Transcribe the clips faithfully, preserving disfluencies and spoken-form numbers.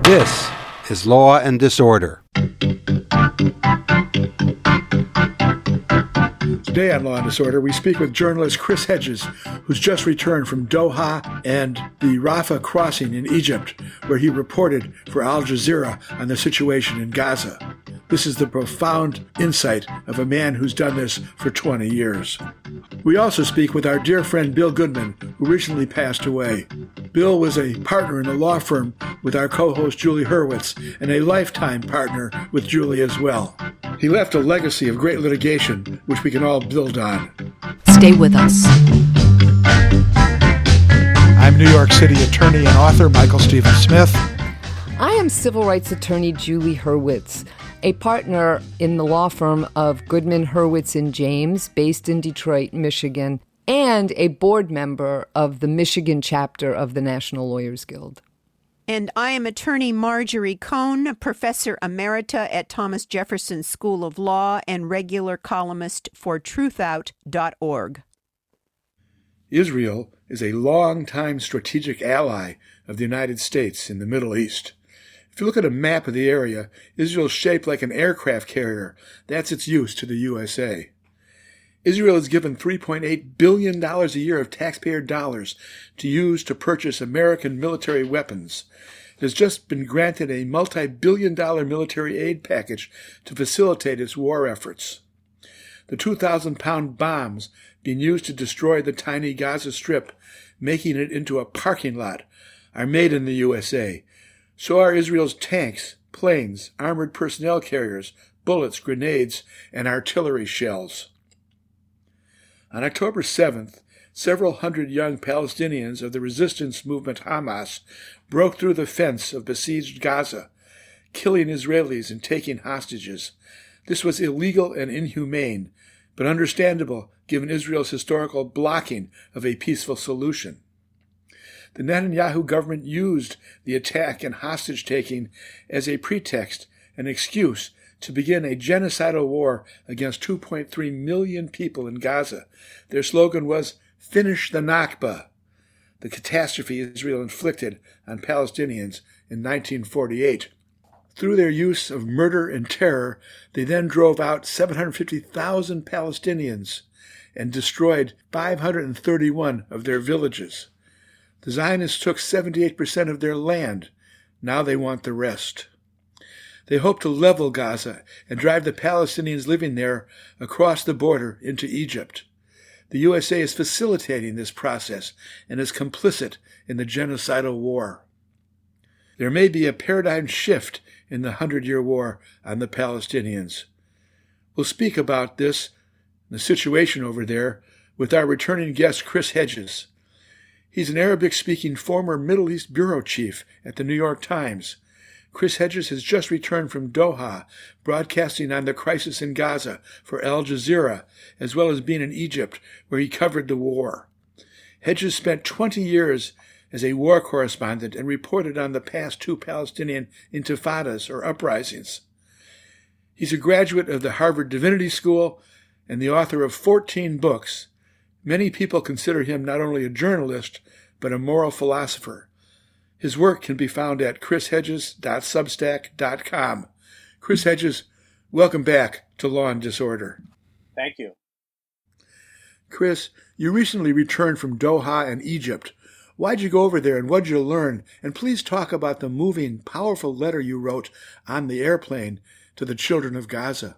This is Law and Disorder. Today on Law and Disorder, we speak with journalist Chris Hedges, who's just returned from Doha and the Rafah crossing in Egypt, where he reported for Al Jazeera on the situation in Gaza. This is the profound insight of a man who's done this for twenty years. We also speak with our dear friend Bill Goodman, who recently passed away. Bill was a partner in the law firm with our co-host Julie Hurwitz, and a lifetime partner with Julie as well. He left a legacy of great litigation, which we can all build on. Stay with us. I'm New York City attorney and author Michael Stephen Smith. I am civil rights attorney Julie Hurwitz, a partner in the law firm of Goodman, Hurwitz and James, based in Detroit, Michigan, and a board member of the Michigan chapter of the National Lawyers Guild. And I am attorney Marjorie Cohn, professor emerita at Thomas Jefferson School of Law and regular columnist for truthout dot org. Israel is a long-time strategic ally of the United States in the Middle East. If you look at a map of the area, Israel is shaped like an aircraft carrier. That's its use to the U S A. Israel is given three point eight billion dollars a year of taxpayer dollars to use to purchase American military weapons. It has just been granted a multi-billion dollar military aid package to facilitate its war efforts. The two thousand pound bombs being used to destroy the tiny Gaza Strip, making it into a parking lot, are made in the U S A. So are Israel's tanks, planes, armored personnel carriers, bullets, grenades, and artillery shells. On October seventh, several hundred young Palestinians of the resistance movement Hamas broke through the fence of besieged Gaza, killing Israelis and taking hostages. This was illegal and inhumane, but understandable given Israel's historical blocking of a peaceful solution. The Netanyahu government used the attack and hostage-taking as a pretext, an excuse, to begin a genocidal war against two point three million people in Gaza. Their slogan was, "Finish the Nakba," the catastrophe Israel inflicted on Palestinians in nineteen forty-eight. Through their use of murder and terror, they then drove out seven hundred fifty thousand Palestinians and destroyed five hundred thirty-one of their villages. The Zionists took seventy-eight percent of their land. Now they want the rest. They hope to level Gaza and drive the Palestinians living there across the border into Egypt. The U S A is facilitating this process and is complicit in the genocidal war. There may be a paradigm shift in the Hundred-Year War on the Palestinians. We'll speak about this, the situation over there, with our returning guest, Chris Hedges. He's an Arabic-speaking former Middle East bureau chief at the New York Times. Chris Hedges has just returned from Doha, broadcasting on the crisis in Gaza for Al Jazeera, as well as being in Egypt, where he covered the war. Hedges spent twenty years as a war correspondent and reported on the past two Palestinian intifadas, or uprisings. He's a graduate of the Harvard Divinity School and the author of fourteen books. Many people consider him not only a journalist, but a moral philosopher. His work can be found at chris hedges dot substack dot com. Chris Hedges, welcome back to Law and Disorder. Thank you. Chris, you recently returned from Doha and Egypt. Why'd you go over there and what'd you learn? And please talk about the moving, powerful letter you wrote on the airplane to the children of Gaza.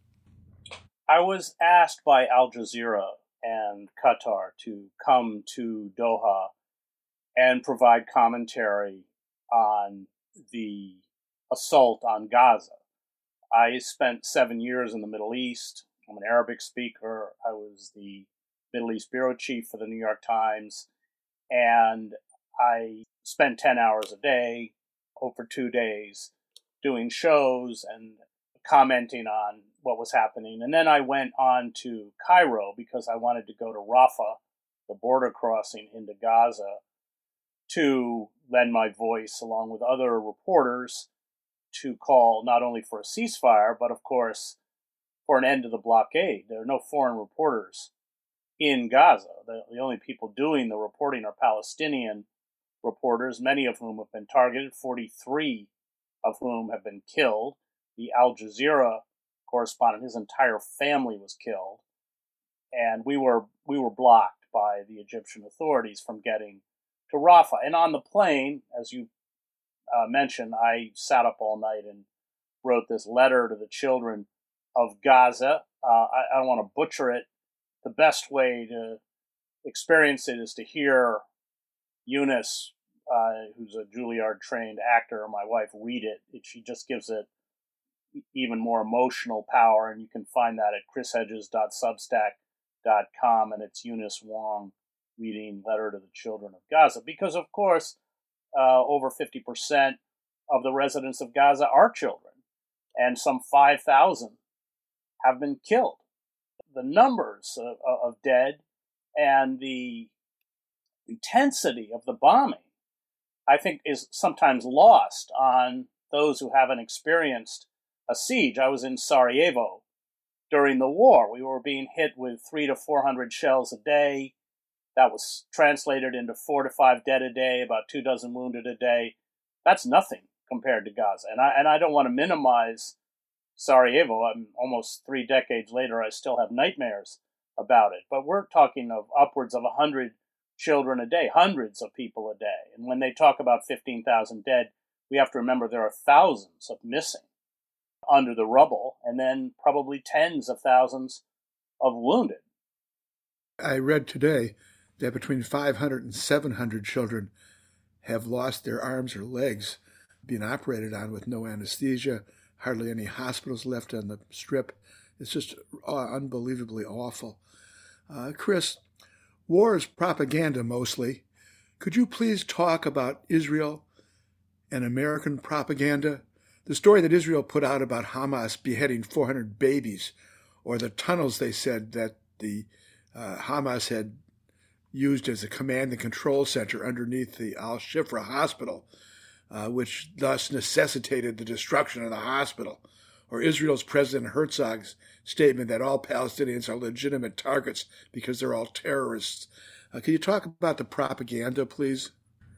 I was asked by Al Jazeera and Qatar to come to Doha and provide commentary on the assault on Gaza. I spent seven years in the Middle East. I'm an Arabic speaker. I was the Middle East bureau chief for the New York Times, and I spent ten hours a day over two days doing shows and commenting on what was happening. And then I went on to Cairo because I wanted to go to Rafah, the border crossing into Gaza, to lend my voice along with other reporters to call not only for a ceasefire, but of course for an end to the blockade. There are no foreign reporters in Gaza. The, the only people doing the reporting are Palestinian reporters, many of whom have been targeted, forty-three of whom have been killed. The Al Jazeera correspondent, his entire family was killed. And we were we were blocked by the Egyptian authorities from getting to Rafah. And on the plane, as you uh, mentioned, I sat up all night and wrote this letter to the children of Gaza. Uh, I, I don't want to butcher it. The best way to experience it is to hear Eunice, uh, who's a Juilliard-trained actor, my wife, read it. it. She just gives it even more emotional power, and you can find that at chris hedges dot substack dot com, and it's Eunice Wong reading Letter to the Children of Gaza. Because, of course, uh, over fifty percent of the residents of Gaza are children, and some five thousand have been killed. The numbers of, of dead and the intensity of the bombing, I think, is sometimes lost on those who haven't experienced a siege. I was in Sarajevo during the war. We were being hit with three to four hundred shells a day. That was translated into four to five dead a day, about two dozen wounded a day. That's nothing compared to Gaza. And I and I don't want to minimize Sarajevo. I'm almost three decades later. I still have nightmares about it. But we're talking of upwards of a hundred children a day, hundreds of people a day. And when they talk about fifteen thousand dead, we have to remember there are thousands of missing under the rubble, and then probably tens of thousands of wounded. I read today that between five hundred and seven hundred children have lost their arms or legs, being operated on with no anesthesia, hardly any hospitals left on the strip. It's just uh, unbelievably awful. Uh, Chris, war is propaganda mostly. Could you please talk about Israel and American propaganda? The story that Israel put out about Hamas beheading four hundred babies, or the tunnels they said that the uh, Hamas had used as a command and control center underneath the Al-Shifra hospital, uh, which thus necessitated the destruction of the hospital, or Israel's President Herzog's statement that all Palestinians are legitimate targets because they're all terrorists. Uh, can you talk about the propaganda, please?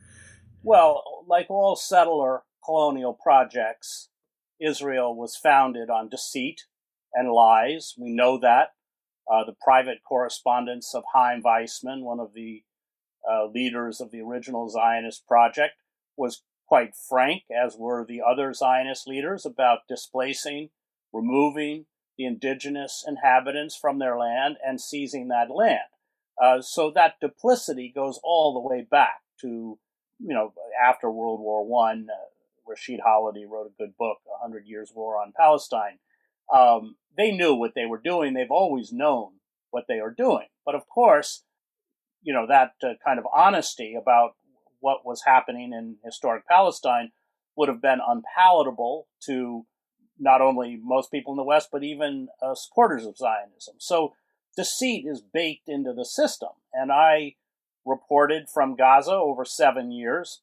Well, like all settler colonial projects, Israel was founded on deceit and lies. We know that. Uh, the private correspondence of Chaim Weissman, one of the uh, leaders of the original Zionist project, was quite frank, as were the other Zionist leaders, about displacing, removing the indigenous inhabitants from their land and seizing that land. Uh, so that duplicity goes all the way back to, you know, after World War One. Uh, Rashid Holiday wrote a good book, A Hundred Years' War on Palestine. Um, they knew what they were doing. They've always known what they are doing. But of course, you know, that uh, kind of honesty about what was happening in historic Palestine would have been unpalatable to not only most people in the West, but even uh, supporters of Zionism. So deceit is baked into the system. And I reported from Gaza over seven years.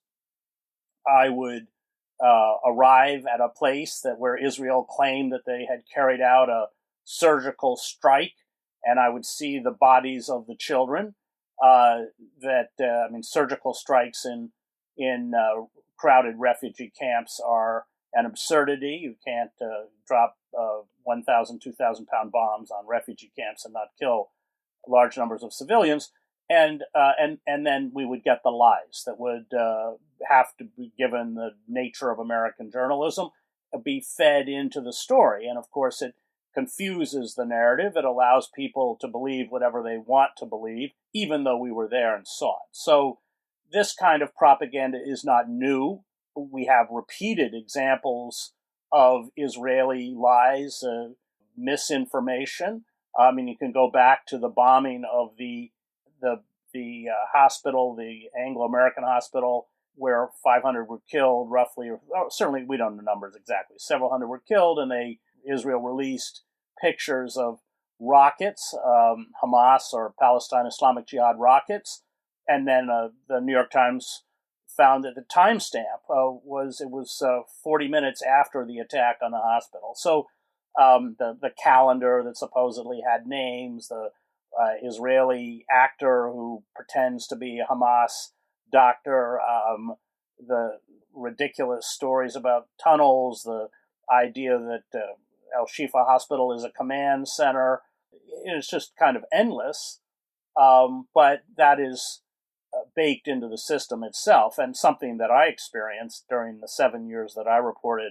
I would uh, arrive at a place that where Israel claimed that they had carried out a surgical strike, and I would see the bodies of the children. Uh, that uh, I mean, surgical strikes in in uh, crowded refugee camps are an absurdity. You can't uh, drop uh, one thousand, two thousand pound bombs on refugee camps and not kill large numbers of civilians. And uh, and and then we would get the lies that would uh, have to be, given the nature of American journalism, be fed into the story. And of course, it confuses the narrative. It allows people to believe whatever they want to believe, even though we were there and saw it. So this kind of propaganda is not new. We have repeated examples of Israeli lies, uh, misinformation. I mean, you can go back to the bombing of the the the uh, hospital, the Anglo-American hospital, where five hundred were killed, roughly, or oh, certainly we don't know numbers exactly. Several hundred were killed, and they Israel released pictures of rockets, um, Hamas or Palestine Islamic Jihad rockets, and then uh, the New York Times found that the timestamp uh, was it was uh, forty minutes after the attack on the hospital. So um, the the calendar that supposedly had names, the uh, Israeli actor who pretends to be a Hamas doctor, um, the ridiculous stories about tunnels, the idea that uh, Al-Shifa Hospital is a command center. It's just kind of endless, um, but that is uh, baked into the system itself, and something that I experienced during the seven years that I reported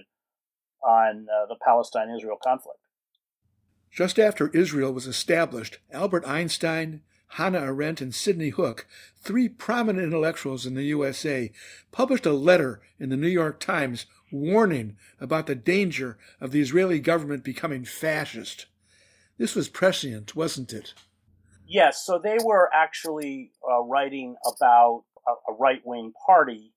on uh, the Palestine-Israel conflict. Just after Israel was established, Albert Einstein, Hannah Arendt, and Sidney Hook, three prominent intellectuals in the U S A, published a letter in the New York Times warning about the danger of the Israeli government becoming fascist. This was prescient, wasn't it? Yes, so they were actually uh, writing about a, a right-wing party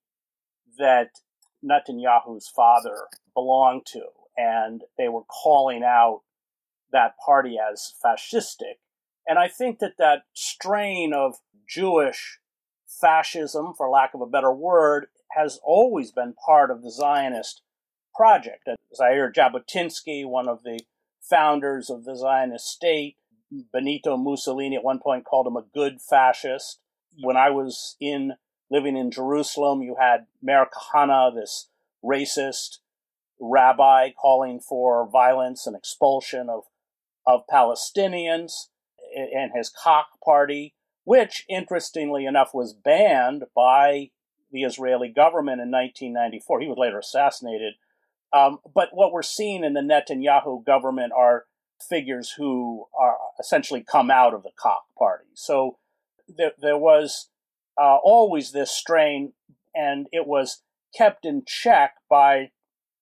that Netanyahu's father belonged to, and they were calling out that party as fascistic. And I think that that strain of Jewish fascism, for lack of a better word, has always been part of the Zionist project. Zaire Jabotinsky, one of the founders of the Zionist state, Benito Mussolini at one point called him a good fascist. When I was in living in Jerusalem, you had Meir Kahane, this racist rabbi, calling for violence and expulsion of, of Palestinians, and his Koch party, which, interestingly enough, was banned by the Israeli government in nineteen ninety-four. He was later assassinated. Um, but what we're seeing in the Netanyahu government are figures who are essentially come out of the Koch party. So there, there was uh, always this strain, and it was kept in check by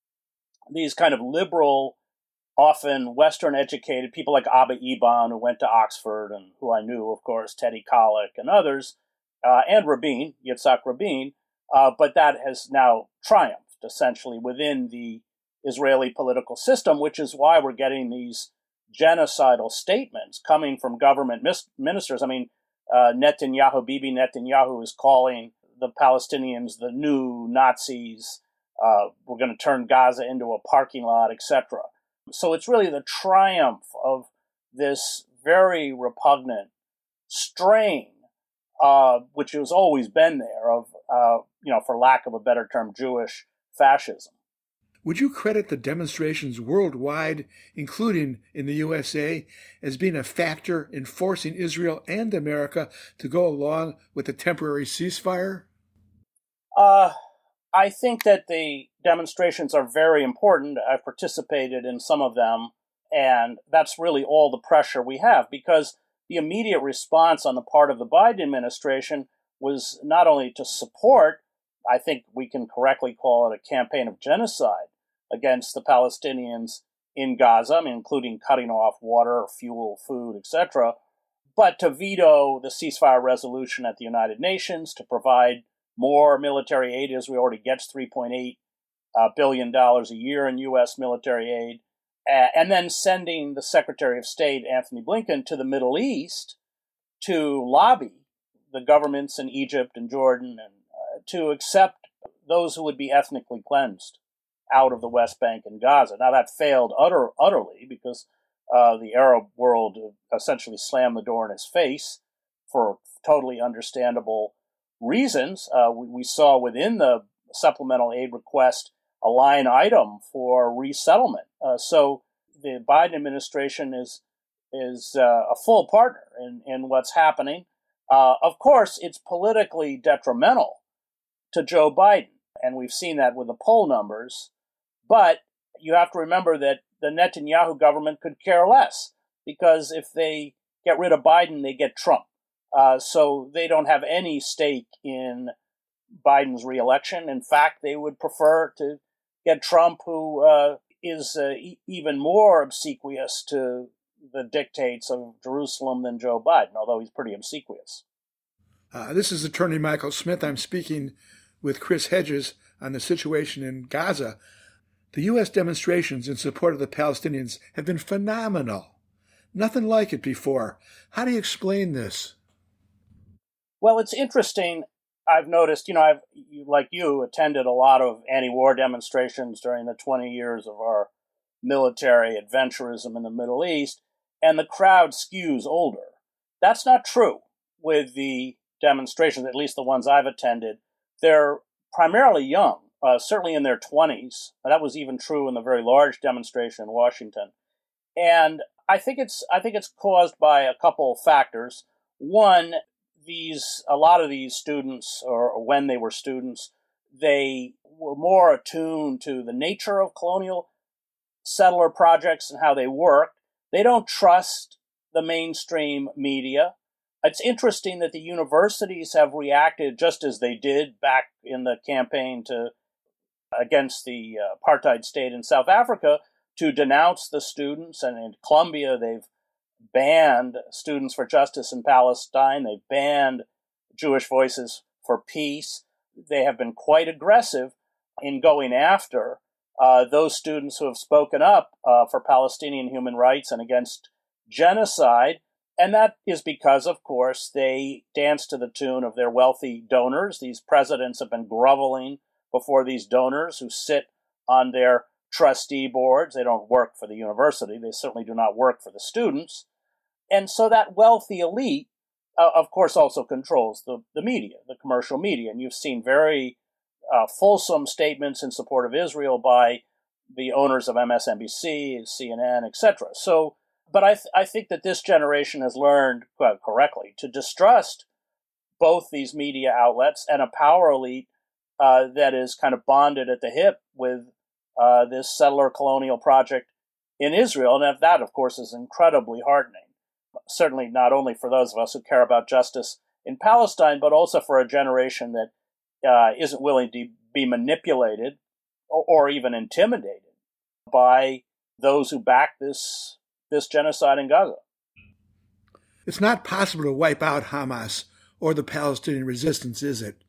these kind of liberal, often Western-educated people like Abba Eban, who went to Oxford, and who I knew, of course, Teddy Kollek and others, uh, and Rabin, Yitzhak Rabin, uh, but that has now triumphed, essentially, within the Israeli political system, which is why we're getting these genocidal statements coming from government mis- ministers. I mean, uh, Netanyahu, Bibi Netanyahu, is calling the Palestinians the new Nazis. Uh, we're going to turn Gaza into a parking lot, et cetera. So it's really the triumph of this very repugnant strain, uh, which has always been there, of, uh, you know, for lack of a better term, Jewish fascism. Would you credit the demonstrations worldwide, including in the U S A, as being a factor in forcing Israel and America to go along with the temporary ceasefire? Uh, I think that the demonstrations are very important. I've participated in some of them, and that's really all the pressure we have, because the immediate response on the part of the Biden administration was not only to support, I think we can correctly call it a campaign of genocide against the Palestinians in Gaza, I mean, including cutting off water, fuel, food, et cetera, but to veto the ceasefire resolution at the United Nations, to provide more military aid. Israel already gets three point eight uh, billion dollars a year in U S military aid, uh, and then sending the Secretary of State, Anthony Blinken, to the Middle East to lobby the governments in Egypt and Jordan and uh, to accept those who would be ethnically cleansed out of the West Bank and Gaza. Now, that failed utter, utterly because uh, the Arab world essentially slammed the door in his face for totally understandable reasons. Uh, we, we saw within the supplemental aid request a line item for resettlement. Uh, so the Biden administration is is uh, a full partner in, in what's happening. Uh, of course, it's politically detrimental to Joe Biden, and we've seen that with the poll numbers. But you have to remember that the Netanyahu government could care less, because if they get rid of Biden, they get Trump. Uh, so they don't have any stake in Biden's reelection. In fact, they would prefer to get Trump, who uh, is uh, e- even more obsequious to the dictates of Jerusalem than Joe Biden, although he's pretty obsequious. Uh, this is Attorney Michael Smith. I'm speaking with Chris Hedges on the situation in Gaza. The U S demonstrations in support of the Palestinians have been phenomenal. Nothing like it before. How do you explain this? Well, it's interesting. I've noticed, you know, I've, like you, attended a lot of anti-war demonstrations during the twenty years of our military adventurism in the Middle East, and the crowd skews older. That's not true with the demonstrations, at least the ones I've attended, they're primarily young, uh, certainly in their twenties. That was even true in the very large demonstration in Washington. And I think it's I think it's caused by a couple of factors. One, these a lot of these students, or, or when they were students, they were more attuned to the nature of colonial settler projects and how they worked. They don't trust the mainstream media. It's interesting that the universities have reacted just as they did back in the campaign to against the uh, apartheid state in South Africa to denounce the students. And in Colombia, they've banned Students for Justice in Palestine. They've banned Jewish Voices for Peace. They have been quite aggressive in going after uh, those students who have spoken up uh, for Palestinian human rights and against genocide. And that is because, of course, they dance to the tune of their wealthy donors. These presidents have been groveling before these donors who sit on their trustee boards. They don't work for the university. They certainly do not work for the students. And so that wealthy elite, uh, of course, also controls the, the media, the commercial media. And you've seen very uh, fulsome statements in support of Israel by the owners of M S N B C, C N N, et cetera. So, but I, th- I think that this generation has learned, well, correctly, to distrust both these media outlets and a power elite uh, that is kind of bonded at the hip with uh, this settler colonial project in Israel. And that, of course, is incredibly heartening. Certainly not only for those of us who care about justice in Palestine, but also for a generation that uh, isn't willing to be manipulated or, or even intimidated by those who back this this genocide in Gaza. It's not possible to wipe out Hamas or the Palestinian resistance, is it?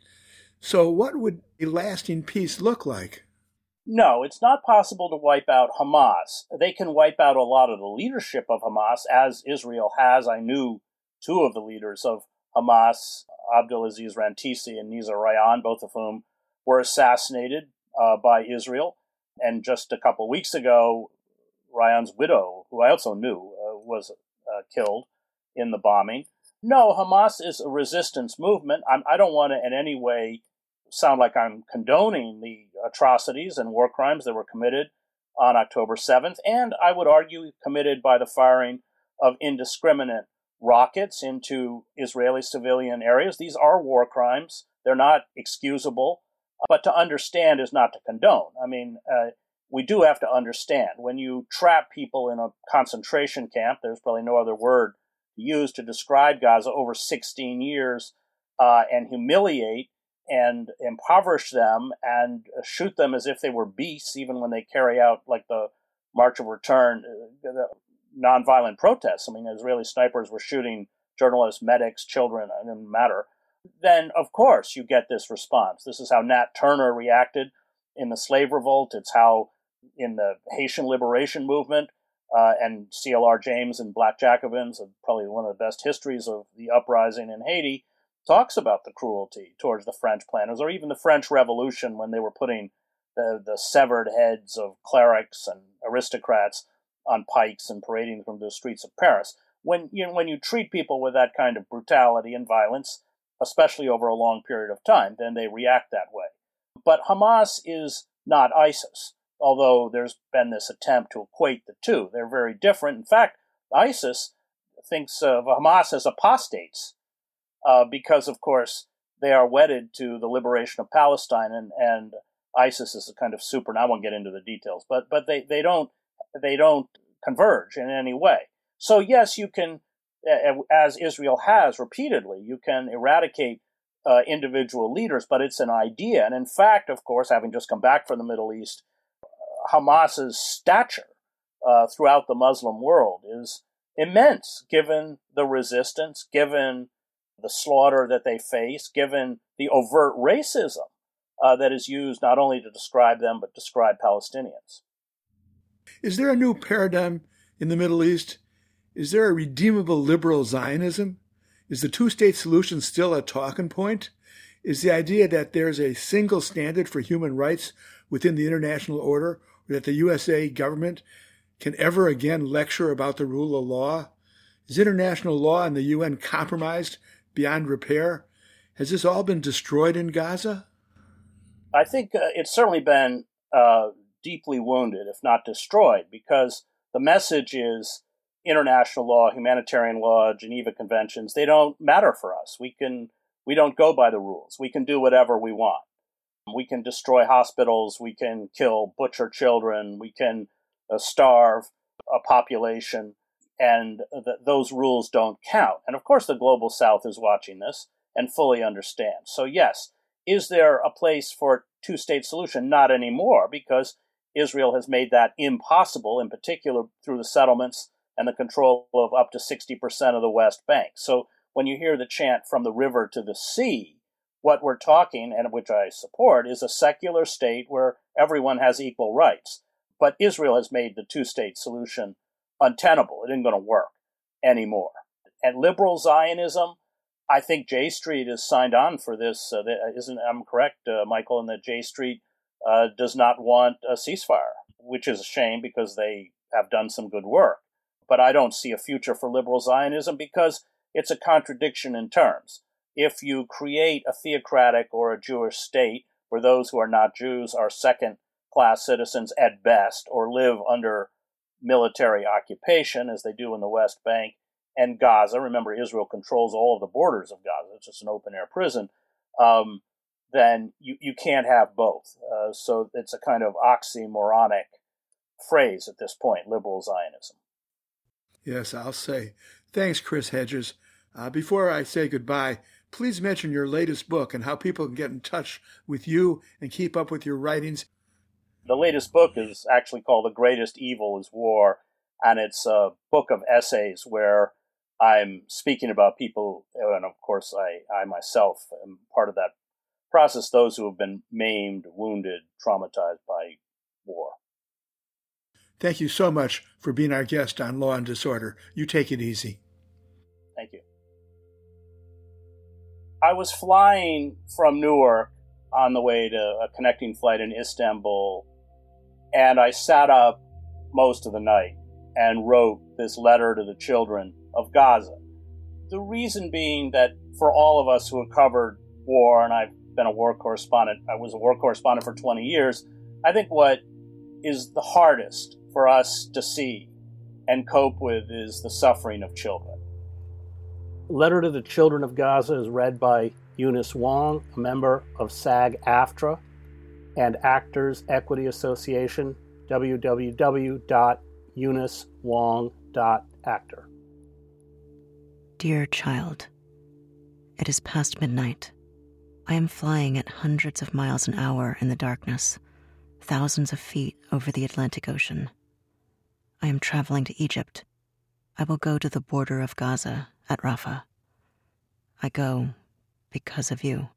So what would a lasting peace look like? No, it's not possible to wipe out Hamas. They can wipe out a lot of the leadership of Hamas, as Israel has. I knew two of the leaders of Hamas, Abdulaziz Rantisi and Nizar Rayan, both of whom were assassinated uh, by Israel. And just a couple of weeks ago, Rayan's widow, who I also knew, uh, was uh, killed in the bombing. No, Hamas is a resistance movement. I'm, I don't want to in any way sound like I'm condoning the atrocities and war crimes that were committed on October seventh, and I would argue committed by the firing of indiscriminate rockets into Israeli civilian areas. These are war crimes. They're not excusable, but to understand is not to condone. I mean, uh, we do have to understand when you trap people in a concentration camp, there's probably no other word to use to describe Gaza, over sixteen years, uh, and humiliate and impoverish them and shoot them as if they were beasts, even when they carry out, like the March of Return, uh, the nonviolent protests. I mean, Israeli snipers were shooting journalists, medics, children, it didn't matter. Then, of course, you get this response. This is how Nat Turner reacted in the slave revolt. It's how in the Haitian liberation movement uh, and C L R James and Black Jacobins, probably one of the best histories of the uprising in Haiti, talks about the cruelty towards the French planners, or even the French Revolution when they were putting the, the severed heads of clerics and aristocrats on pikes and parading them through the streets of Paris. When you know, when you treat people with that kind of brutality and violence, especially over a long period of time, then they react that way. But Hamas is not ISIS, although there's been this attempt to equate the two. They're very different. In fact, ISIS thinks of Hamas as apostates, Uh, because, of course, they are wedded to the liberation of Palestine, and, and ISIS is a kind of super. And I won't get into the details, but but they, they don't they don't converge in any way. So yes, you can, as Israel has repeatedly, you can eradicate uh, individual leaders, but it's an idea. And in fact, of course, having just come back from the Middle East, Hamas's stature uh, throughout the Muslim world is immense, given the resistance, given the slaughter that they face, given the overt racism uh, that is used not only to describe them, but describe Palestinians. Is there a new paradigm in the Middle East? Is there a redeemable liberal Zionism? Is the two-state solution still a talking point? Is the idea that there's a single standard for human rights within the international order, or that the U S A government can ever again lecture about the rule of law? Is international law and the U N compromised beyond repair? Has this all been destroyed in Gaza? I think uh, it's certainly been uh, deeply wounded, if not destroyed, because the message is international law, humanitarian law, Geneva Conventions, they don't matter for us. We can, we don't go by the rules. We can do whatever we want. We can destroy hospitals. We can kill, butcher children. We can uh, starve a population, and th- those rules don't count. And of course, the global South is watching this and fully understands. So yes, is there a place for a two-state solution? Not anymore, because Israel has made that impossible, in particular through the settlements and the control of up to sixty percent of the West Bank. So when you hear the chant from the river to the sea, what we're talking, and which I support, is a secular state where everyone has equal rights. But Israel has made the two-state solution untenable. It isn't going to work anymore. And liberal Zionism, I think J Street is signed on for this. Uh, isn't I'm correct, uh, Michael, in that J Street uh, does not want a ceasefire, which is a shame because they have done some good work. But I don't see a future for liberal Zionism because it's a contradiction in terms. If you create a theocratic or a Jewish state where those who are not Jews are second-class citizens at best or live under military occupation, as they do in the West Bank and Gaza, remember Israel controls all of the borders of Gaza, it's just an open-air prison, um, then you, you can't have both. Uh, so it's a kind of oxymoronic phrase at this point, liberal Zionism. Yes, I'll say. Thanks, Chris Hedges. Uh, before I say goodbye, please mention your latest book and how people can get in touch with you and keep up with your writings. The latest book is actually called The Greatest Evil is War, and it's a book of essays where I'm speaking about people, and of course I, I myself am part of that process, those who have been maimed, wounded, traumatized by war. Thank you so much for being our guest on Law and Disorder. You take it easy. Thank you. I was flying from Newark on the way to a connecting flight in Istanbul, and I sat up most of the night and wrote this letter to the children of Gaza. The reason being that for all of us who have covered war, and I've been a war correspondent, I was a war correspondent for twenty years, I think what is the hardest for us to see and cope with is the suffering of children. Letter to the Children of Gaza is read by Eunice Wong, a member of SAG-AFTRA and Actors Equity Association, w w w dot eunice wong dot actor. Dear child, it is past midnight. I am flying at hundreds of miles an hour in the darkness, thousands of feet over the Atlantic Ocean. I am traveling to Egypt. I will go to the border of Gaza at Rafah. I go because of you.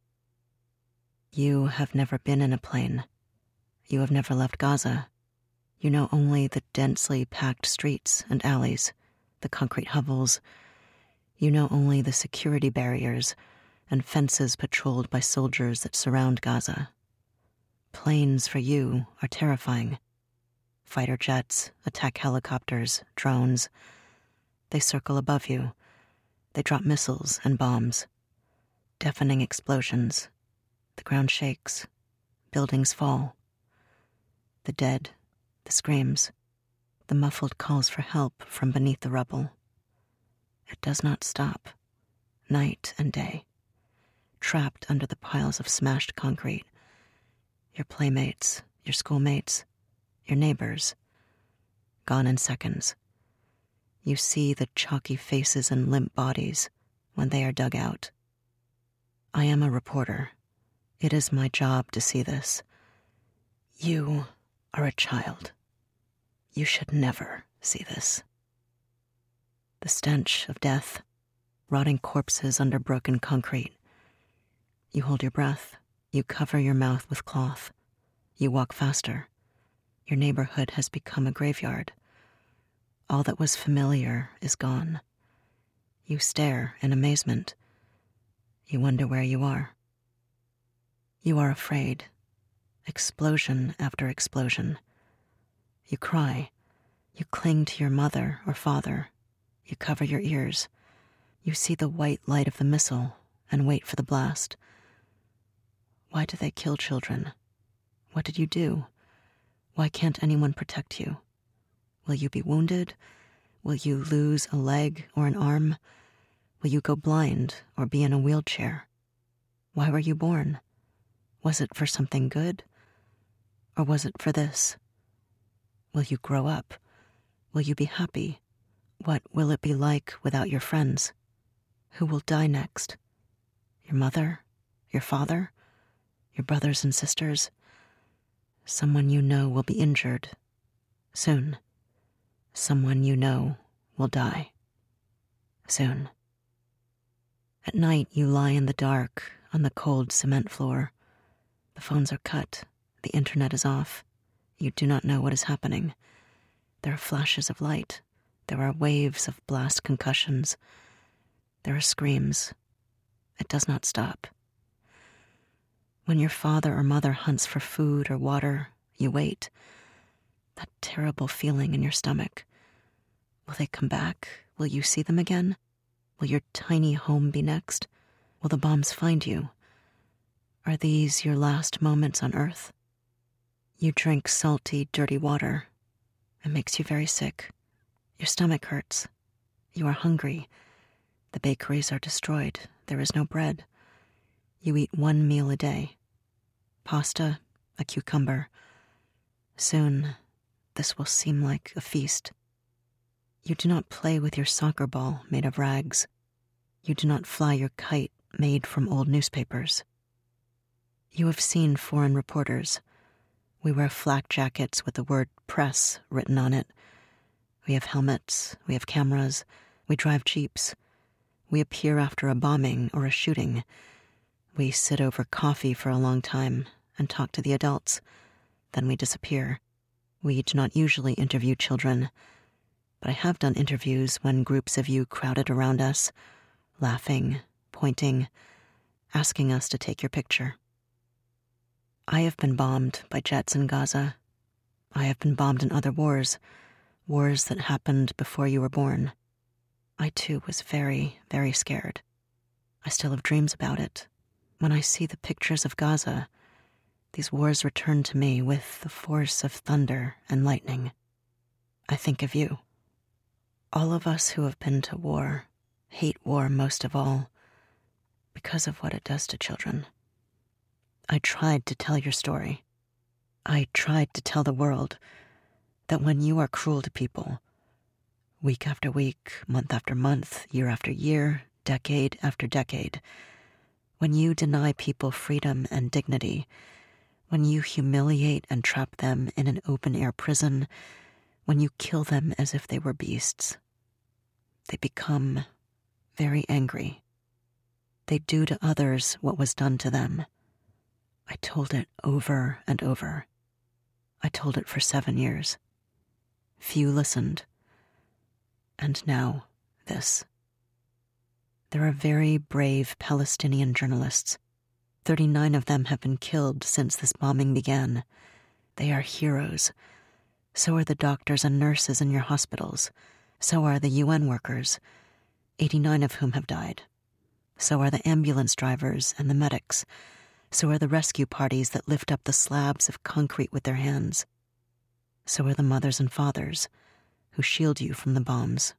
You have never been in a plane. You have never left Gaza. You know only the densely packed streets and alleys, the concrete hovels. You know only the security barriers and fences patrolled by soldiers that surround Gaza. Planes for you are terrifying. Fighter jets, attack helicopters, drones. They circle above you. They drop missiles and bombs. Deafening explosions. The ground shakes. Buildings fall. The dead, the screams, the muffled calls for help from beneath the rubble. It does not stop, night and day. Trapped under the piles of smashed concrete. Your playmates, your schoolmates, your neighbors, gone in seconds. You see the chalky faces and limp bodies when they are dug out. I am a reporter. It is my job to see this. You are a child. You should never see this. The stench of death, rotting corpses under broken concrete. You hold your breath. You cover your mouth with cloth. You walk faster. Your neighborhood has become a graveyard. All that was familiar is gone. You stare in amazement. You wonder where you are. You are afraid. Explosion after explosion. You cry. You cling to your mother or father. You cover your ears. You see the white light of the missile and wait for the blast. Why do they kill children? What did you do? Why can't anyone protect you? Will you be wounded? Will you lose a leg or an arm? Will you go blind or be in a wheelchair? Why were you born? Was it for something good? Or was it for this? Will you grow up? Will you be happy? What will it be like without your friends? Who will die next? Your mother? Your father? Your brothers and sisters? Someone you know will be injured. Soon. Someone you know will die. Soon. At night, you lie in the dark on the cold cement floor. The phones are cut. The internet is off. You do not know what is happening. There are flashes of light. There are waves of blast concussions. There are screams. It does not stop. When your father or mother hunts for food or water, you wait. That terrible feeling in your stomach. Will they come back? Will you see them again? Will your tiny home be next? Will the bombs find you? Are these your last moments on Earth? You drink salty, dirty water. It makes you very sick. Your stomach hurts. You are hungry. The bakeries are destroyed. There is no bread. You eat one meal a day. Pasta, a cucumber. Soon, this will seem like a feast. You do not play with your soccer ball made of rags. You do not fly your kite made from old newspapers. You have seen foreign reporters. We wear flak jackets with the word press written on it. We have helmets, we have cameras, we drive jeeps. We appear after a bombing or a shooting. We sit over coffee for a long time and talk to the adults. Then we disappear. We do not usually interview children, but I have done interviews when groups of you crowded around us, laughing, pointing, asking us to take your picture. I have been bombed by jets in Gaza. I have been bombed in other wars, wars that happened before you were born. I too was very, very scared. I still have dreams about it. When I see the pictures of Gaza, these wars return to me with the force of thunder and lightning. I think of you. All of us who have been to war hate war most of all because of what it does to children. I tried to tell your story. I tried to tell the world that when you are cruel to people, week after week, month after month, year after year, decade after decade, when you deny people freedom and dignity, when you humiliate and trap them in an open-air prison, when you kill them as if they were beasts, they become very angry. They do to others what was done to them. I told it over and over. I told it for seven years. Few listened. And now, this. There are very brave Palestinian journalists. Thirty-nine of them have been killed since this bombing began. They are heroes. So are the doctors and nurses in your hospitals. So are the U N workers, eighty-nine of whom have died. So are the ambulance drivers and the medics. So are the rescue parties that lift up the slabs of concrete with their hands. So are the mothers and fathers who shield you from the bombs.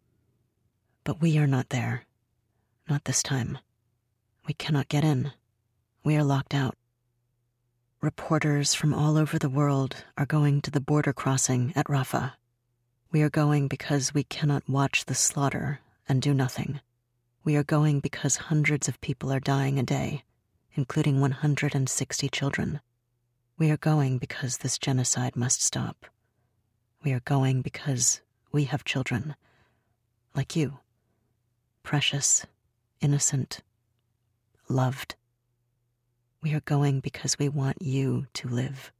But we are not there. Not this time. We cannot get in. We are locked out. Reporters from all over the world are going to the border crossing at Rafah. We are going because we cannot watch the slaughter and do nothing. We are going because hundreds of people are dying a day, including one hundred sixty children. We are going because this genocide must stop. We are going because we have children, like you, precious, innocent, loved. We are going because we want you to live.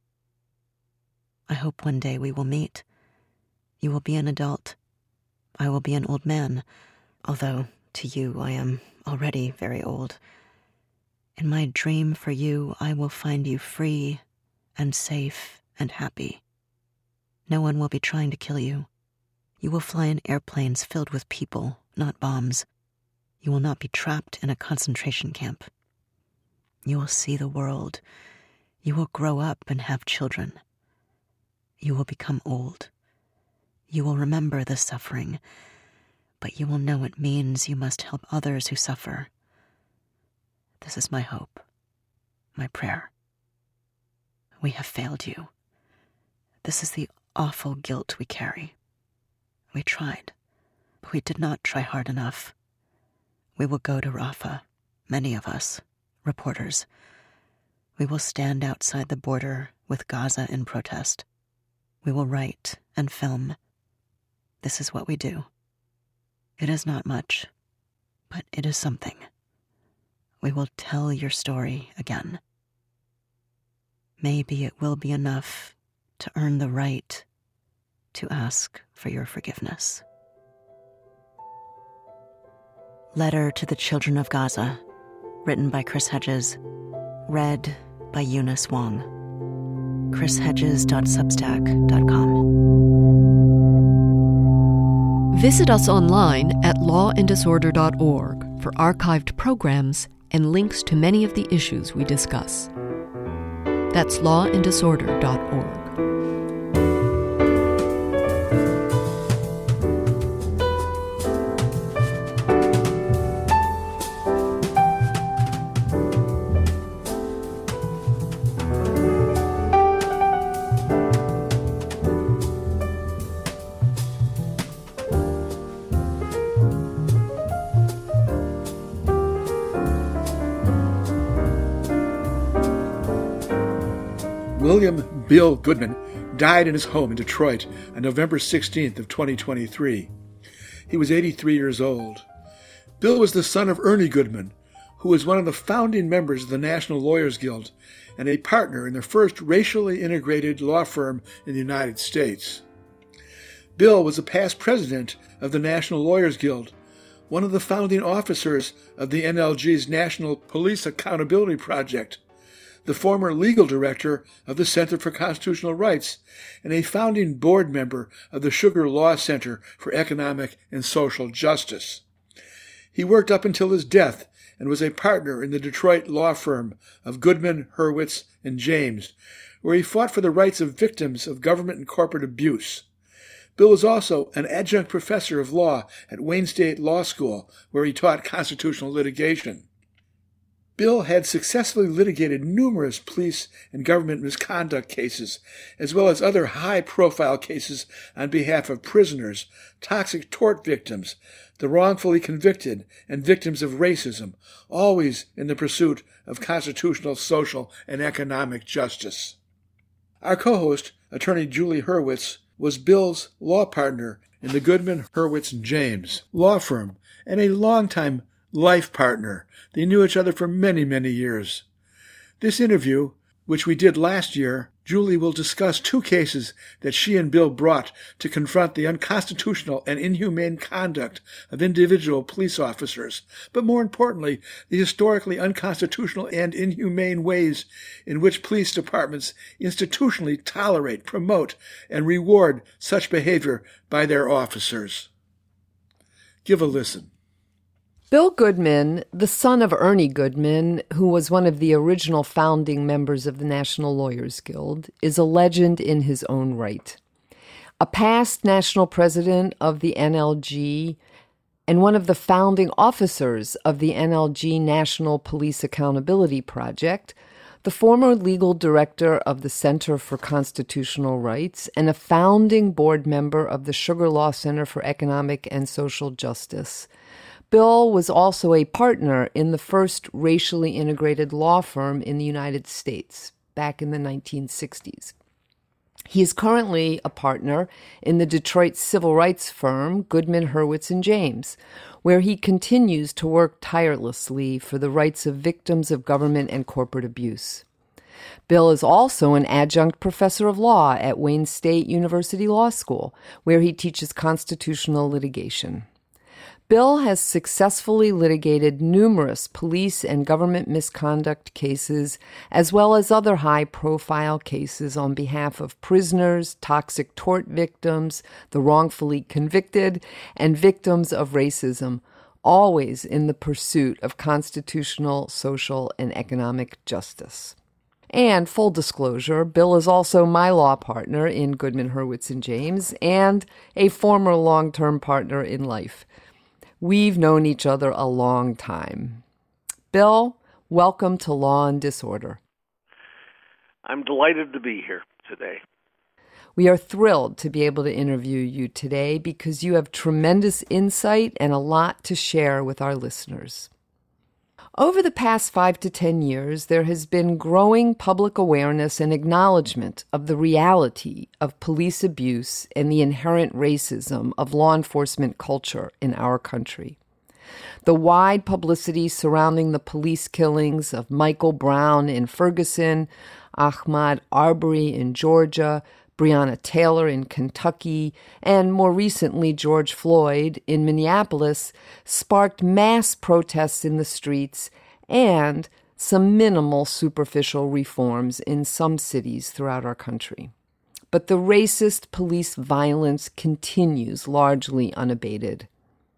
I hope one day we will meet. You will be an adult. I will be an old man, although to you I am already very old. In my dream for you, I will find you free and safe and happy. No one will be trying to kill you. You will fly in airplanes filled with people, not bombs. You will not be trapped in a concentration camp. You will see the world. You will grow up and have children. You will become old. You will remember the suffering, but you will know it means you must help others who suffer. This is my hope, my prayer. We have failed you. This is the awful guilt we carry. We tried, but we did not try hard enough. We will go to Rafah, many of us, reporters. We will stand outside the border with Gaza in protest. We will write and film. This is what we do. It is not much, but it is something. We will tell your story again. Maybe it will be enough to earn the right to ask for your forgiveness. Letter to the Children of Gaza, written by Chris Hedges, read by Eunice Wong. chris hedges dot substack dot com. Visit us online at law and disorder dot org for archived programs and links to many of the issues we discuss. That's law and disorder dot org. William Bill Goodman died in his home in Detroit on November sixteenth of twenty twenty-three. He was eighty-three years old. Bill was the son of Ernie Goodman, who was one of the founding members of the National Lawyers Guild and a partner in the first racially integrated law firm in the United States. Bill was a past president of the National Lawyers Guild, one of the founding officers of the N L G's National Police Accountability Project, the former legal director of the Center for Constitutional Rights, and a founding board member of the Sugar Law Center for Economic and Social Justice. He worked up until his death and was a partner in the Detroit law firm of Goodman, Hurwitz, and James, where he fought for the rights of victims of government and corporate abuse. Bill was also an adjunct professor of law at Wayne State Law School, where he taught constitutional litigation. Bill had successfully litigated numerous police and government misconduct cases, as well as other high-profile cases on behalf of prisoners, toxic tort victims, the wrongfully convicted, and victims of racism, always in the pursuit of constitutional, social, and economic justice. Our co-host, attorney Julie Hurwitz, was Bill's law partner in the Goodman, Hurwitz, and James law firm and a longtime life partner. They knew each other for many, many years. This interview, which we did last year, Julie will discuss two cases that she and Bill brought to confront the unconstitutional and inhumane conduct of individual police officers, but more importantly, the historically unconstitutional and inhumane ways in which police departments institutionally tolerate, promote, and reward such behavior by their officers. Give a listen. Bill Goodman, the son of Ernie Goodman, who was one of the original founding members of the National Lawyers Guild, is a legend in his own right. A past national president of the N L G and one of the founding officers of the N L G National Police Accountability Project, the former legal director of the Center for Constitutional Rights, and a founding board member of the Sugar Law Center for Economic and Social Justice. Bill was also a partner in the first racially integrated law firm in the United States back in the nineteen sixties. He is currently a partner in the Detroit civil rights firm Goodman, Hurwitz, and James, where he continues to work tirelessly for the rights of victims of government and corporate abuse. Bill is also an adjunct professor of law at Wayne State University Law School, where he teaches constitutional litigation. Bill has successfully litigated numerous police and government misconduct cases, as well as other high-profile cases on behalf of prisoners, toxic tort victims, the wrongfully convicted, and victims of racism, always in the pursuit of constitutional, social, and economic justice. And full disclosure, Bill is also my law partner in Goodman, Hurwitz and James and a former long-term partner in life. We've known each other a long time. Bill, welcome to Law and Disorder. I'm delighted to be here today. We are thrilled to be able to interview you today because you have tremendous insight and a lot to share with our listeners. Over the past five to ten years, there has been growing public awareness and acknowledgement of the reality of police abuse and the inherent racism of law enforcement culture in our country. The wide publicity surrounding the police killings of Michael Brown in Ferguson, Ahmaud Arbery in Georgia, Breonna Taylor in Kentucky, and more recently George Floyd in Minneapolis sparked mass protests in the streets and some minimal superficial reforms in some cities throughout our country. But the racist police violence continues largely unabated.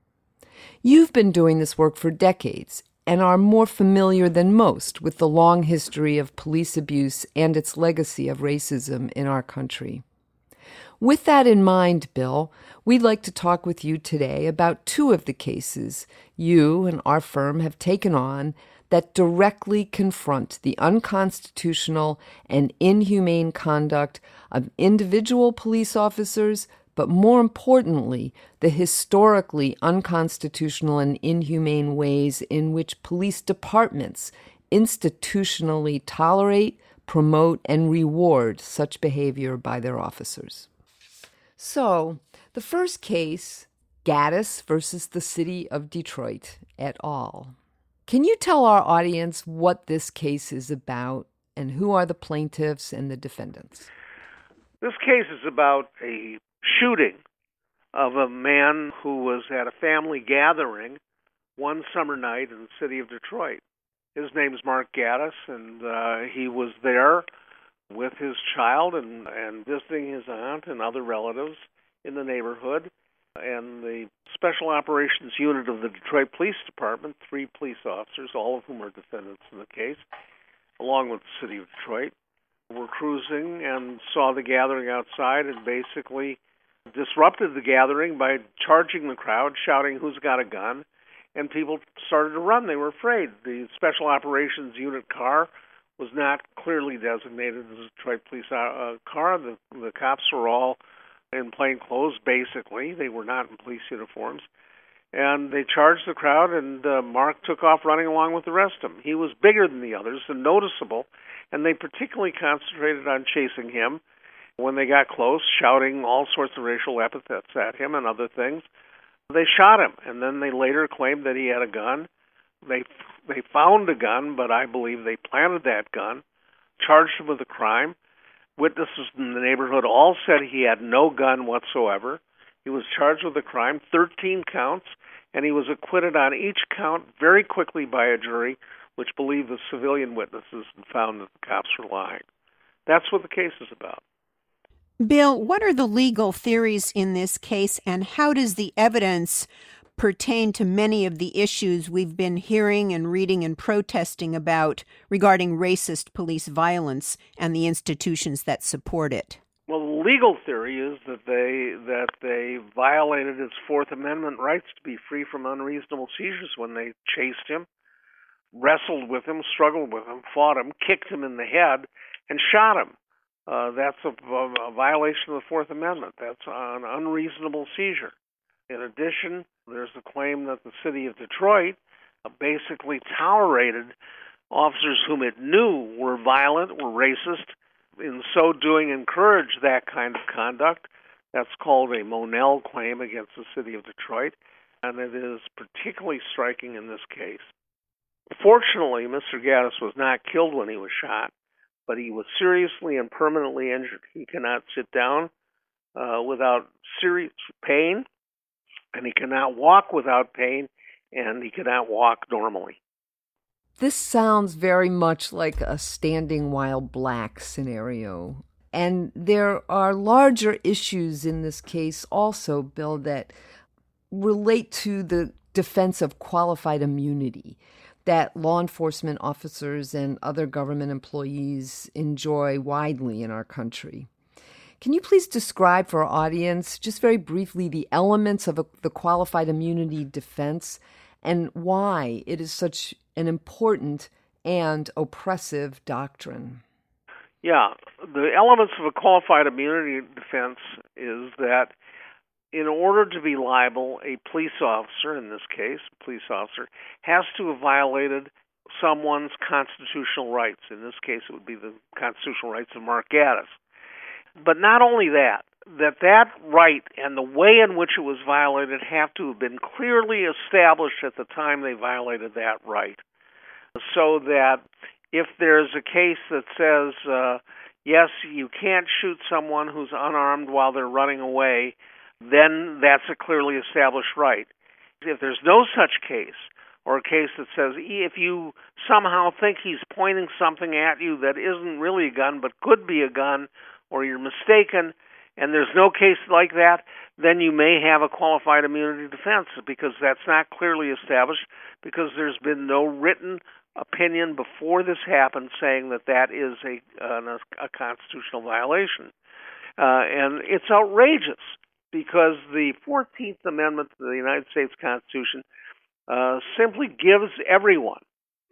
You've been doing this work for decades and are more familiar than most with the long history of police abuse and its legacy of racism in our country. With that in mind, Bill, we'd like to talk with you today about two of the cases you and our firm have taken on that directly confront the unconstitutional and inhumane conduct of individual police officers, but more importantly, the historically unconstitutional and inhumane ways in which police departments institutionally tolerate, promote, and reward such behavior by their officers. So, the first case, Gaddis versus the City of Detroit et al. Can you tell our audience what this case is about and who are the plaintiffs and the defendants? This case is about a shooting of a man who was at a family gathering one summer night in the city of Detroit. His name's Mark Gaddis, and uh, he was there with his child and, and visiting his aunt and other relatives in the neighborhood. And the Special Operations Unit of the Detroit Police Department, three police officers, all of whom are defendants in the case, along with the city of Detroit, were cruising and saw the gathering outside and basically disrupted the gathering by charging the crowd, shouting, "Who's got a gun?" And people started to run. They were afraid. The Special Operations Unit car was not clearly designated as a Detroit police uh, car. The, the cops were all in plain clothes, basically. They were not in police uniforms. And they charged the crowd, and uh, Mark took off running along with the rest of them. He was bigger than the others and noticeable, and they particularly concentrated on chasing him when they got close, shouting all sorts of racial epithets at him and other things. They shot him, and then they later claimed that he had a gun. They they found a gun, but I believe they planted that gun, charged him with a crime. Witnesses in the neighborhood all said he had no gun whatsoever. He was charged with a crime, thirteen counts, and he was acquitted on each count very quickly by a jury, which believed the civilian witnesses and found that the cops were lying. That's what the case is about. Bill, what are the legal theories in this case, and how does the evidence pertain to many of the issues we've been hearing and reading and protesting about regarding racist police violence and the institutions that support it? Well, the legal theory is that they that they violated his Fourth Amendment rights to be free from unreasonable seizures when they chased him, wrestled with him, struggled with him, fought him, kicked him in the head, and shot him. Uh, that's a, a violation of the Fourth Amendment. That's an unreasonable seizure. In addition, there's the claim that the city of Detroit basically tolerated officers whom it knew were violent, were racist, in so doing encouraged that kind of conduct. That's called a Monell claim against the city of Detroit, and it is particularly striking in this case. Fortunately, Mister Gaddis was not killed when he was shot, but he was seriously and permanently injured. He cannot sit down uh, without serious pain, and he cannot walk without pain, and he cannot walk normally. This sounds very much like a Standing While Black scenario. And there are larger issues in this case also, Bill, that relate to the defense of qualified immunity that law enforcement officers and other government employees enjoy widely in our country. Can you please describe for our audience, just very briefly, the elements of a, the qualified immunity defense and why it is such an important and oppressive doctrine? Yeah, the elements of a qualified immunity defense is that in order to be liable, a police officer, in this case, a police officer, has to have violated someone's constitutional rights. In this case, it would be the constitutional rights of Mark Gaddis. But not only that, that that right and the way in which it was violated have to have been clearly established at the time they violated that right. So that if there's a case that says, uh, yes, you can't shoot someone who's unarmed while they're running away, then that's a clearly established right. If there's no such case, or a case that says if you somehow think he's pointing something at you that isn't really a gun but could be a gun, or you're mistaken, and there's no case like that, then you may have a qualified immunity defense because that's not clearly established because there's been no written opinion before this happened saying that that is a, a, a constitutional violation. Uh, and it's outrageous because the fourteenth Amendment to the United States Constitution uh, simply gives everyone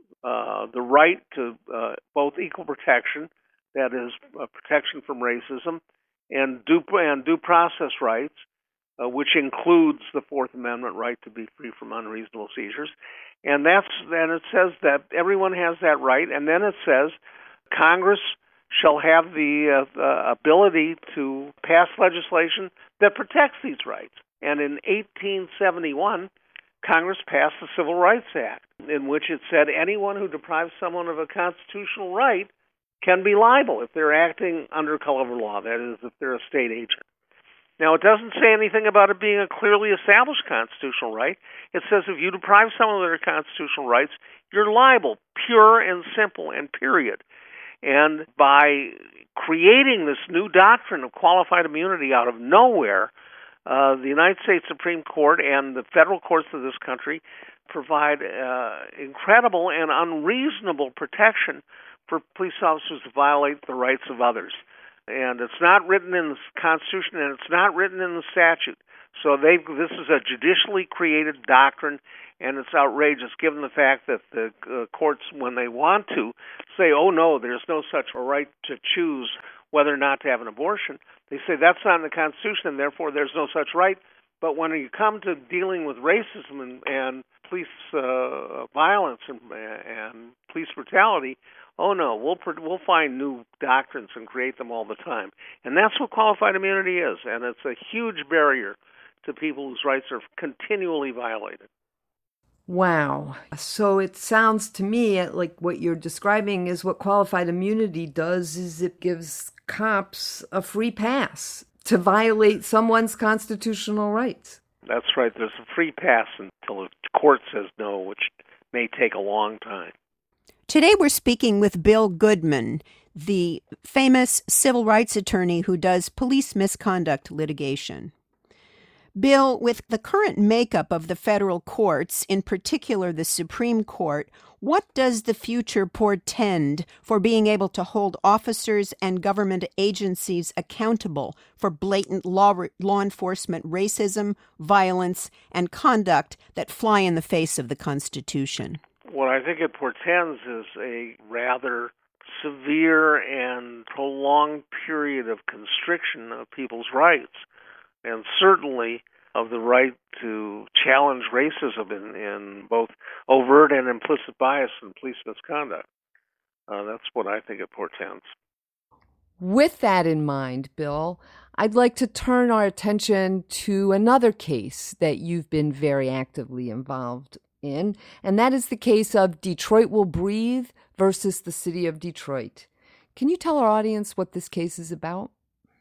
uh, the right to uh, both equal protection, that is, uh, protection from racism, and due, and due process rights, uh, which includes the Fourth Amendment right to be free from unreasonable seizures. And that's then it says that everyone has that right, and then it says Congress shall have the uh, uh, ability to pass legislation that protects these rights. And in eighteen seventy-one, Congress passed the Civil Rights Act, in which it said anyone who deprives someone of a constitutional right can be liable if they're acting under color of law, that is, if they're a state agent. Now, it doesn't say anything about it being a clearly established constitutional right. It says if you deprive someone of their constitutional rights, you're liable, pure and simple and period. And by creating this new doctrine of qualified immunity out of nowhere, uh, the United States Supreme Court and the federal courts of this country provide uh, incredible and unreasonable protection for police officers to violate the rights of others. And it's not written in the Constitution, and it's not written in the statute. So they this is a judicially created doctrine, and it's outrageous given the fact that the uh, courts, when they want to, say, oh, no, there's no such a right to choose whether or not to have an abortion. They say that's not in the Constitution, and therefore there's no such right. But when you come to dealing with racism and, and police uh, violence and, and police brutality, oh no, we'll we'll find new doctrines and create them all the time. And that's what qualified immunity is, and it's a huge barrier to people whose rights are continually violated. Wow. So it sounds to me like what you're describing is what qualified immunity does is it gives cops a free pass to violate someone's constitutional rights. That's right. There's a free pass until the court says no, which may take a long time. Today we're speaking with Bill Goodman, the famous civil rights attorney who does police misconduct litigation. Bill, with the current makeup of the federal courts, in particular the Supreme Court, what does the future portend for being able to hold officers and government agencies accountable for blatant law, law enforcement racism, violence, and conduct that fly in the face of the Constitution? What I think it portends is a rather severe and prolonged period of constriction of people's rights, and certainly of the right to challenge racism in, in both overt and implicit bias and police misconduct. Uh, that's what I think it portends. With that in mind, Bill, I'd like to turn our attention to another case that you've been very actively involved in, and that is the case of Detroit Will Breathe versus the City of Detroit. Can you tell our audience what this case is about?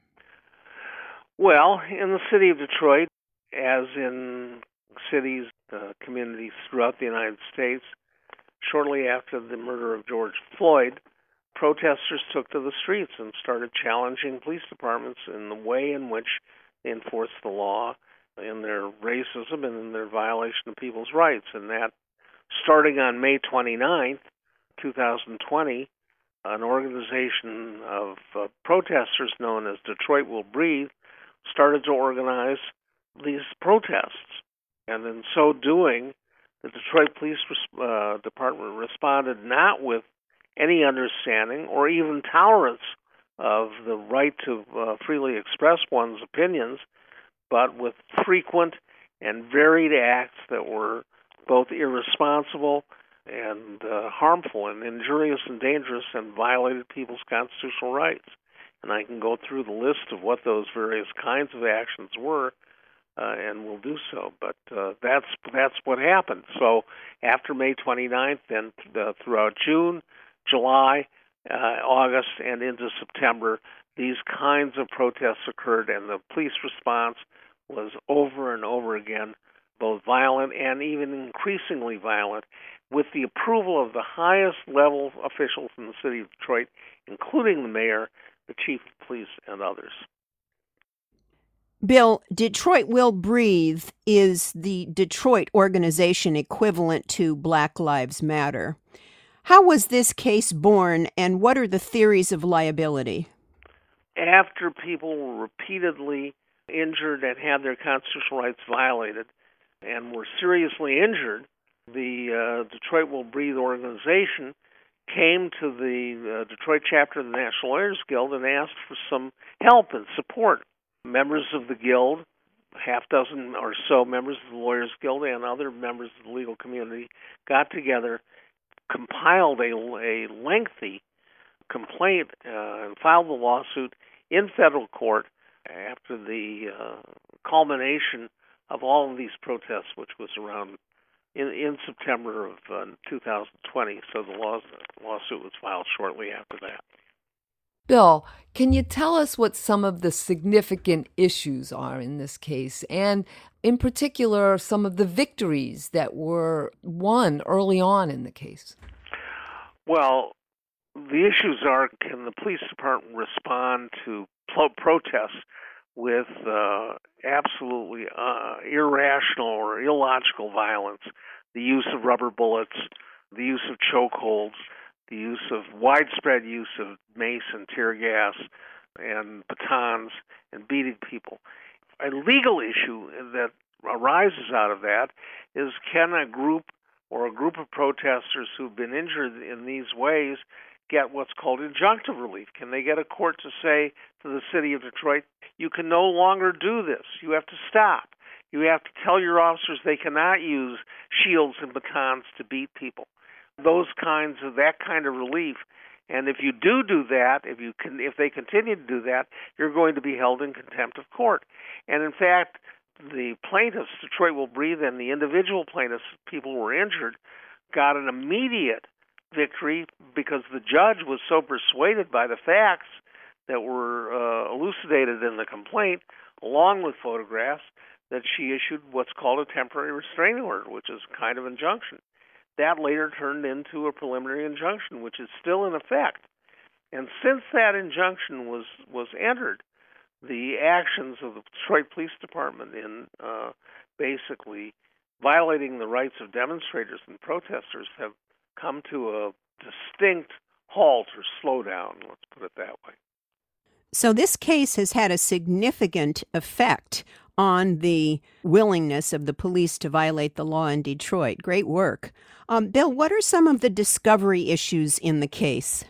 Well, in the city of Detroit, as in cities, uh, communities throughout the United States, shortly after the murder of George Floyd, protesters took to the streets and started challenging police departments in the way in which they enforce the law, in their racism and in their violation of people's rights. And that, starting on May twenty-ninth, twenty twenty, an organization of uh, protesters known as Detroit Will Breathe started to organize these protests. And in so doing, the Detroit Police uh, Department responded not with any understanding or even tolerance of the right to uh, freely express one's opinions, but with frequent and varied acts that were both irresponsible and uh, harmful and injurious and dangerous and violated people's constitutional rights. And I can go through the list of what those various kinds of actions were, uh, and we'll do so. But uh, that's that's what happened. So after May twenty-ninth, then uh, throughout June, July, uh, August, and into September, these kinds of protests occurred, and the police response was over and over again, both violent and even increasingly violent, with the approval of the highest level officials in the city of Detroit, including the mayor, the chief of police, and others. Bill, Detroit Will Breathe is the Detroit organization equivalent to Black Lives Matter. How was this case born, and what are the theories of liability? After people were repeatedly injured and had their constitutional rights violated and were seriously injured, the uh, Detroit Will Breathe organization came to the uh, Detroit chapter of the National Lawyers Guild and asked for some help and support. Members of the Guild, half dozen or so members of the Lawyers Guild and other members of the legal community got together, compiled a, a lengthy complaint uh, and filed the lawsuit in federal court after the uh, culmination of all of these protests, which was around in, in September of uh, two thousand twenty. So the law, lawsuit was filed shortly after that. Bill, can you tell us what some of the significant issues are in this case, and in particular, some of the victories that were won early on in the case? Well, the issues are, can the police department respond to pro- protests with uh, absolutely uh, irrational or illogical violence, the use of rubber bullets, the use of chokeholds, the use of widespread use of mace and tear gas and batons and beating people. A legal issue that arises out of that is, can a group or a group of protesters who've been injured in these ways get what's called injunctive relief? Can they get a court to say to the city of Detroit, you can no longer do this, you have to stop. You have to tell your officers they cannot use shields and batons to beat people. Those kinds of, that kind of relief. And if you do do that, if you can, if they continue to do that, you're going to be held in contempt of court. And in fact, the plaintiffs, Detroit Will Breathe, and the individual plaintiffs, people who were injured, got an immediate victory because the judge was so persuaded by the facts that were uh, elucidated in the complaint, along with photographs, that she issued what's called a temporary restraining order, which is a kind of injunction. That later turned into a preliminary injunction, which is still in effect. And since that injunction was, was entered, the actions of the Detroit Police Department in uh, basically violating the rights of demonstrators and protesters have come to a distinct halt or slowdown, let's put it that way. So this case has had a significant effect on the willingness of the police to violate the law in Detroit. Great work. Um, Bill, what are some of the discovery issues in the case?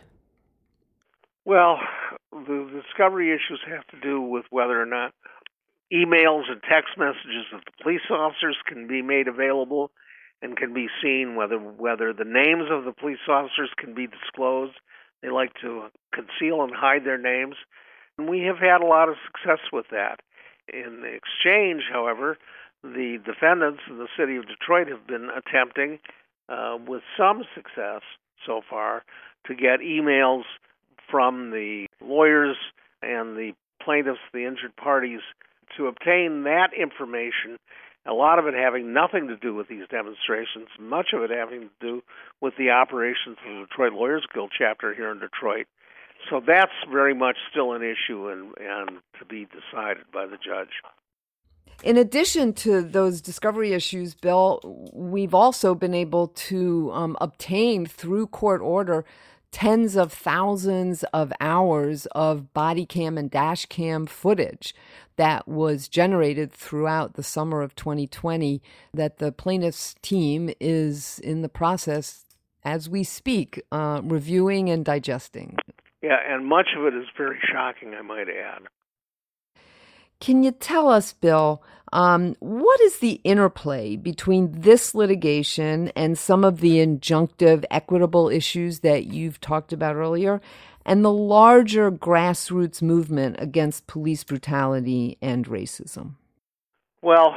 Well, the discovery issues have to do with whether or not emails and text messages of the police officers can be made available and can be seen, whether whether the names of the police officers can be disclosed. They like to conceal and hide their names, and we have had a lot of success with that. In exchange, however, the defendants in the city of Detroit have been attempting, uh, with some success so far, to get emails from the lawyers and the plaintiffs, the injured parties, to obtain that information, a lot of it having nothing to do with these demonstrations, much of it having to do with the operations of the Detroit Lawyers Guild chapter here in Detroit. So that's very much still an issue and, and to be decided by the judge. In addition to those discovery issues, Bill, we've also been able to um, obtain through court order tens of thousands of hours of body cam and dash cam footage that was generated throughout the summer of twenty twenty that the plaintiff's team is in the process, as we speak, uh, reviewing and digesting. Yeah, and much of it is very shocking, I might add. Can you tell us, Bill, um, what is the interplay between this litigation and some of the injunctive, equitable issues that you've talked about earlier, and the larger grassroots movement against police brutality and racism? Well,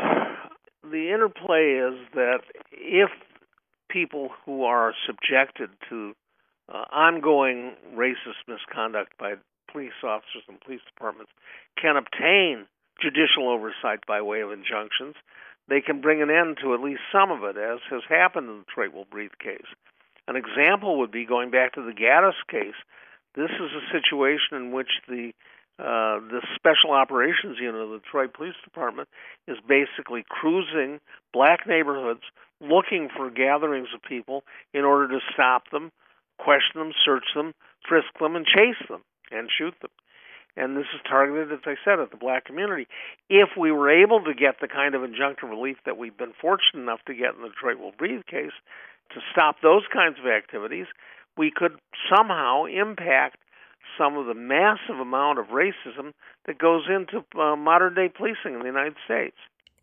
the interplay is that if people who are subjected to uh, ongoing racist misconduct by police officers and police departments can obtain judicial oversight by way of injunctions, they can bring an end to at least some of it, as has happened in the Detroit Will Breathe case. An example would be going back to the Gaddis case. This is a situation in which the uh, the Special Operations Unit of the Detroit Police Department is basically cruising black neighborhoods looking for gatherings of people in order to stop them, question them, search them, frisk them, and chase them, and shoot them. And this is targeted, as I said, at the black community. If we were able to get the kind of injunctive relief that we've been fortunate enough to get in the Detroit Will Breathe case to stop those kinds of activities, we could somehow impact some of the massive amount of racism that goes into uh, modern-day policing in the United States.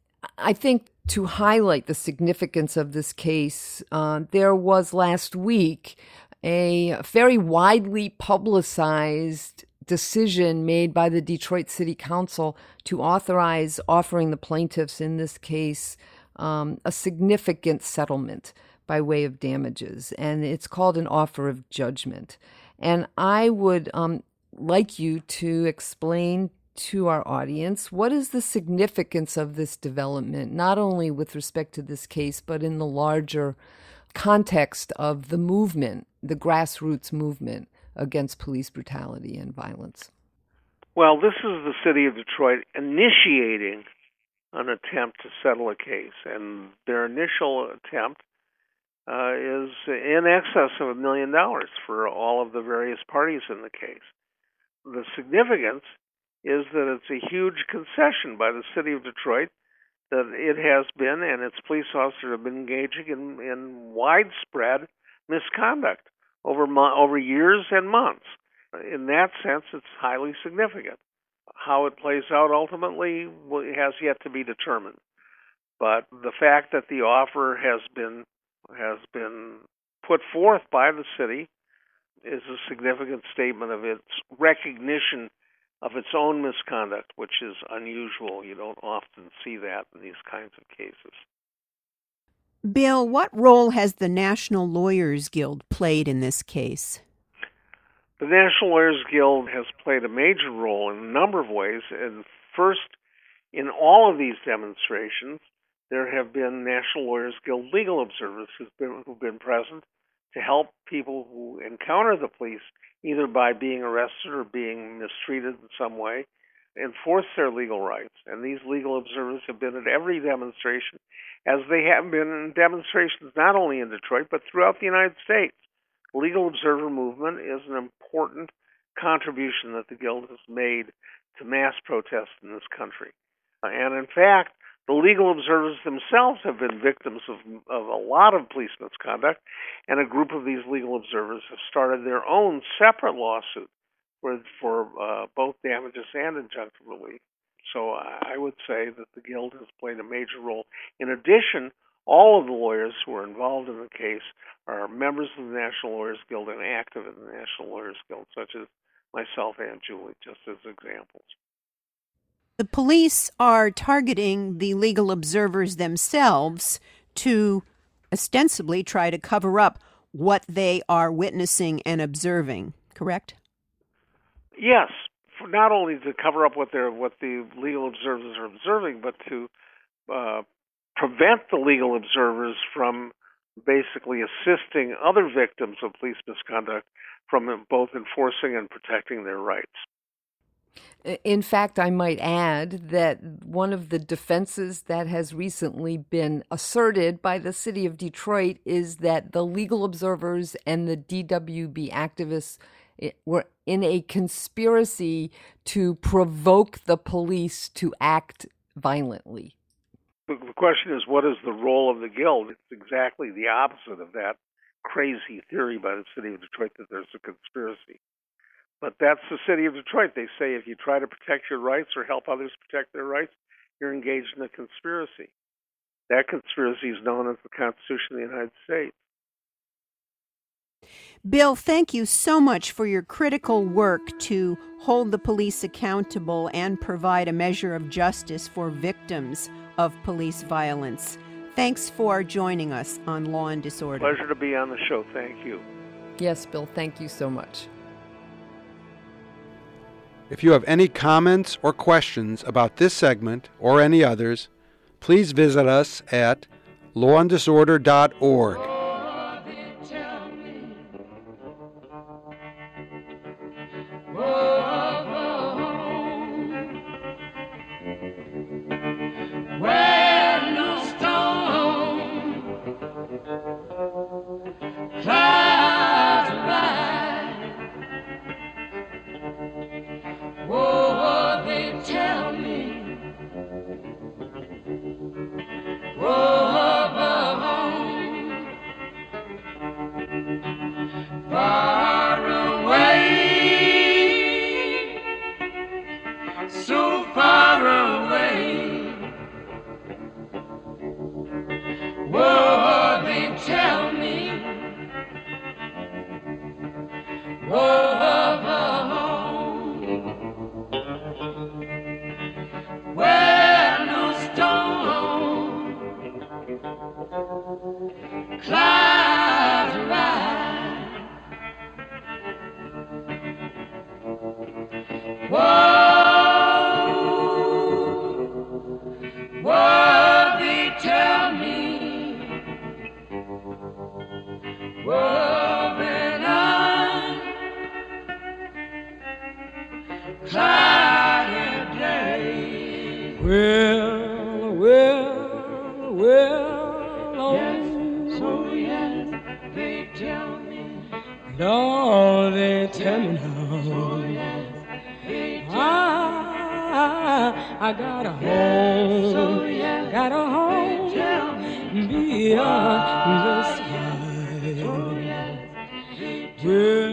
I think to highlight the significance of this case, uh, there was last week a very widely publicized decision made by the Detroit City Council to authorize offering the plaintiffs in this case um, a significant settlement by way of damages, and it's called an offer of judgment. And I would um, like you to explain to our audience what is the significance of this development, not only with respect to this case, but in the larger context of the movement, the grassroots movement against police brutality and violence. Well, this is the city of Detroit initiating an attempt to settle a case, and their initial attempt uh, is in excess of a million dollars for all of the various parties in the case. The significance is that it's a huge concession by the city of Detroit that it has been, and its police officers have been engaging in, in widespread misconduct over mo- over years and months. In that sense, it's highly significant. How it plays out ultimately has yet to be determined. But the fact that the offer has been has been put forth by the city is a significant statement of its recognition of its own misconduct, which is unusual. You don't often see that in these kinds of cases. Bill, what role has the National Lawyers Guild played in this case? The National Lawyers Guild has played a major role in a number of ways. And first, in all of these demonstrations, there have been National Lawyers Guild legal observers who've been, who've been present to help people who encounter the police, either by being arrested or being mistreated in some way, enforce their legal rights. And these legal observers have been at every demonstration, as they have been in demonstrations not only in Detroit, but throughout the United States. The legal observer movement is an important contribution that the Guild has made to mass protests in this country. And in fact, the legal observers themselves have been victims of, of a lot of police misconduct, and a group of these legal observers have started their own separate lawsuit for, for uh, both damages and injunctive relief. So I would say that the Guild has played a major role. In addition, all of the lawyers who are involved in the case are members of the National Lawyers Guild and active in the National Lawyers Guild, such as myself and Julie, just as examples. The police are targeting the legal observers themselves to ostensibly try to cover up what they are witnessing and observing, correct? Yes, for not only to cover up what they're what the legal observers are observing, but to uh, prevent the legal observers from basically assisting other victims of police misconduct from both enforcing and protecting their rights. In fact, I might add that one of the defenses that has recently been asserted by the city of Detroit is that the legal observers and the D W B activists were in a conspiracy to provoke the police to act violently. The question is, what is the role of the Guild? It's exactly the opposite of that crazy theory by the city of Detroit that there's a conspiracy. But that's the city of Detroit. They say if you try to protect your rights or help others protect their rights, you're engaged in a conspiracy. That conspiracy is known as the Constitution of the United States. Bill, thank you so much for your critical work to hold the police accountable and provide a measure of justice for victims of police violence. Thanks for joining us on Law and Disorder. Pleasure to be on the show. Thank you. Yes, Bill, thank you so much. If you have any comments or questions about this segment or any others, please visit us at law and disorder dot org. Well, well, well, oh, yes, so yes, they tell me, Lord, they tell me now, so yes, they tell I, I got a home, so yes, got a home beyond the sky. So yes,